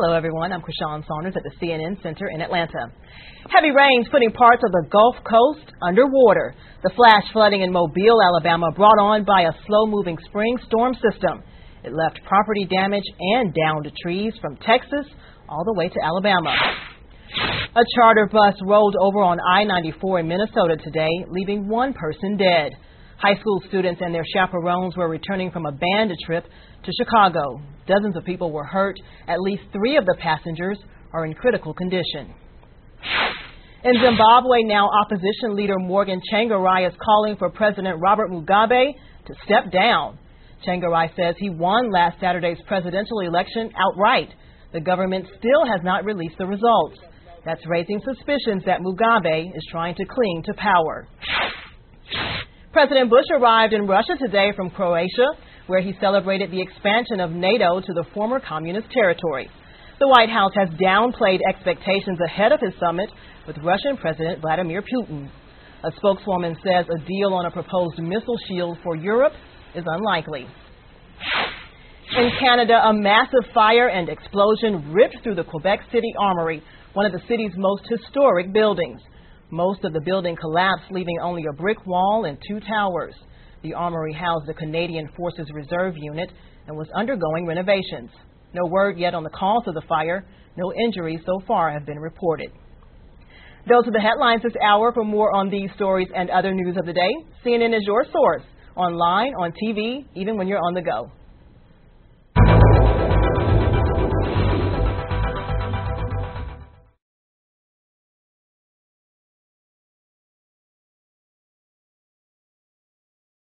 Hello, everyone. I'm Krishan Saunders at the CNN Center in Atlanta. Heavy rains putting parts of the Gulf Coast underwater. The flash flooding in Mobile, Alabama, brought on by a slow-moving spring storm system. It left property damage and downed trees from Texas all the way to Alabama. A charter bus rolled over on I-94 in Minnesota today, leaving one person dead. High school students and their chaperones were returning from a band trip to Chicago. Dozens of people were hurt. At least 3 of the passengers are in critical condition. In Zimbabwe, now opposition leader Morgan Tsvangirai is calling for President Robert Mugabe to step down. Tsvangirai says he won last Saturday's presidential election outright. The government still has not released the results. That's raising suspicions that Mugabe is trying to cling to power. President Bush arrived in Russia today from Croatia, where he celebrated the expansion of NATO to the former communist territory. The White House has downplayed expectations ahead of his summit with Russian President Vladimir Putin. A spokeswoman says a deal on a proposed missile shield for Europe is unlikely. In Canada, a massive fire and explosion ripped through the Quebec City Armory, one of the city's most historic buildings. Most of the building collapsed, leaving only a brick wall and 2 towers. The armory housed the Canadian Forces Reserve Unit and was undergoing renovations. No word yet on the cause of the fire. No injuries so far have been reported. Those are the headlines this hour. For more on these stories and other news of the day, CNN is your source, online, on TV, even when you're on the go.